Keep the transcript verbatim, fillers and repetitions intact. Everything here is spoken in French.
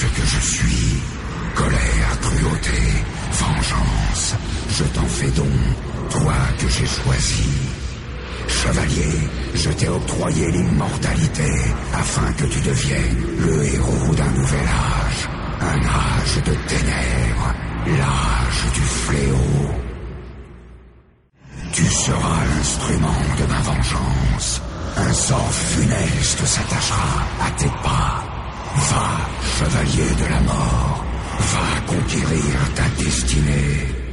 ce que je suis. Colère, cruauté, vengeance. Je t'en fais don, toi que j'ai choisi. Chevalier, je t'ai octroyé l'immortalité afin que tu deviennes le héros d'un nouvel âge. Un âge de ténèbres, l'âge du fléau. Tu seras l'instrument de ma vengeance. Un sort funeste s'attachera à tes pas. Va, chevalier de la mort, va conquérir ta destinée.